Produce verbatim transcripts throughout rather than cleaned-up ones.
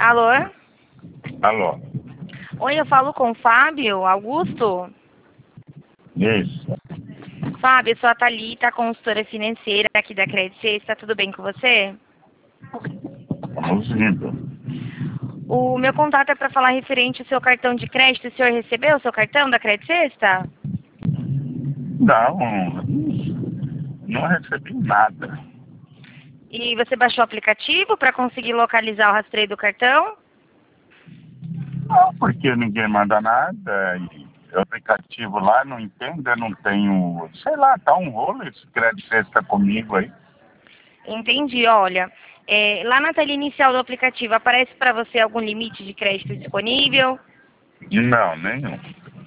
Alô? Alô? Oi, eu falo com o Fábio Augusto? Isso. Fábio, eu sou a Thalita, consultora financeira aqui da Credit Sexta. Tudo bem com você? Vamos indo. O meu contato é para falar referente ao seu cartão de crédito. O senhor recebeu o seu cartão da Credit Sexta? Não, não recebi nada. E você baixou o aplicativo para conseguir localizar o rastreio do cartão? Não, porque ninguém manda nada. E o aplicativo lá não entende, eu não tenho. Sei lá, tá um rolo esse crédito está comigo aí. Entendi, olha. é, lá na tela inicial do aplicativo, aparece para você algum limite de crédito disponível? Não, nenhum.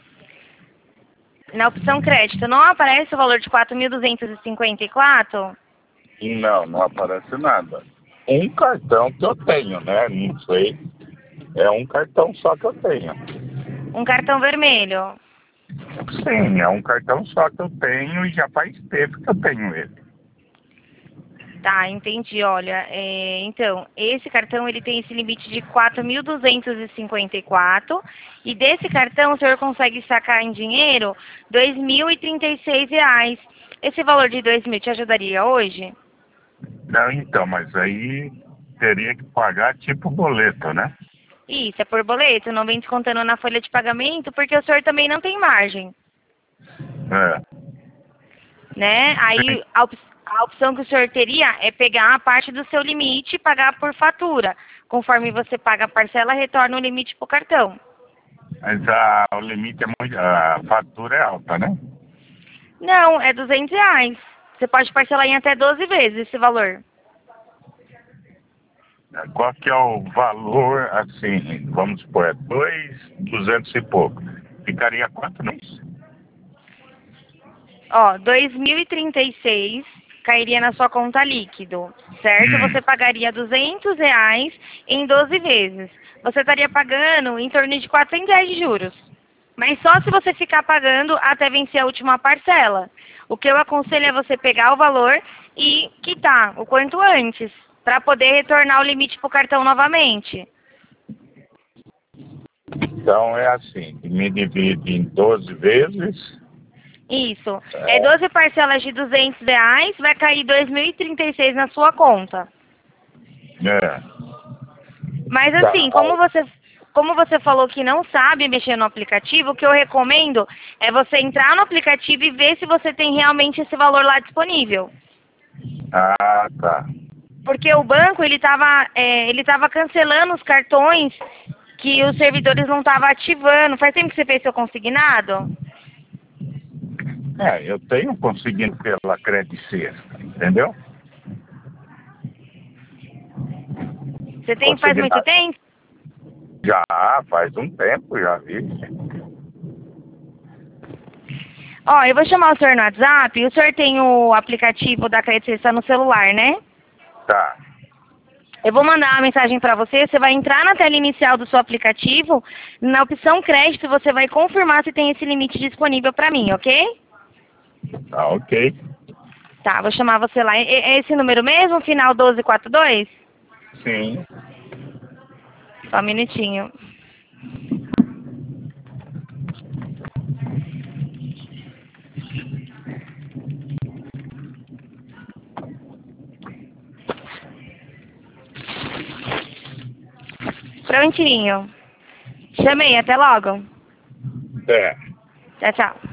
Na opção crédito, não aparece o valor de quatro mil duzentos e cinquenta e quatro? Não, não aparece nada. Um cartão que eu tenho, né? Não sei. É um cartão só que eu tenho. Um cartão vermelho. Sim, é um cartão só que eu tenho e já faz tempo que eu tenho ele. Tá, entendi. Olha, é, então, esse cartão ele tem esse limite de quatro mil duzentos e cinquenta e quatro e desse cartão o senhor consegue sacar em dinheiro dois mil e trinta e seis reais. Esse valor de dois mil te ajudaria hoje? Não, então, mas aí teria que pagar tipo boleto, né? Isso, é por boleto, não vem descontando na folha de pagamento, porque o senhor também não tem margem, É. né? Aí a, op a opção que o senhor teria é pegar a parte do seu limite e pagar por fatura. Conforme você paga a parcela, retorna o limite para o cartão. Mas a, o limite é muito. A fatura é alta, né? Não, é duzentos reais. Você pode parcelar em até doze vezes esse valor. Qual que é o valor, assim, vamos supor, é dois, duzentos e pouco. Ficaria quanto mês? Ó, dois mil e trinta e seis cairia na sua conta líquido, certo? Hum. Você pagaria duzentos reais em doze vezes. Você estaria pagando em torno de quatrocentos reais de juros. Mas só se você ficar pagando até vencer a última parcela. O que eu aconselho é você pegar o valor e quitar o quanto antes, para poder retornar o limite para o cartão novamente. Então é assim, me divide em doze vezes. Isso. É É, doze parcelas de duzentos reais, vai cair dois mil e trinta e seis na sua conta. é, Mas tá. assim, como você, como você falou que não sabe mexer no aplicativo, o que eu recomendo é você entrar no aplicativo e ver se você tem realmente esse valor lá disponível. Ah, tá. Porque o banco, ele estava é, ele tava cancelando os cartões que os servidores não estavam ativando. Faz tempo que você fez seu consignado? É, eu tenho conseguido pela Credit Sexta, entendeu? Você tem faz muito Consignado. tempo? Já faz um tempo, já vi. Ó, eu vou chamar o senhor no WhatsApp. O senhor tem o aplicativo da Credit Sexta no celular, né? Tá, Eu vou mandar uma mensagem para você. Você vai entrar na tela inicial do seu aplicativo. Na opção crédito, você vai confirmar se tem esse limite disponível para mim, ok? tá ok. Tá, vou chamar você lá. É é esse número mesmo, final doze quarenta e dois? Sim. Só um minutinho. Prontinho. Chamei, até logo. É. Tchau, tchau.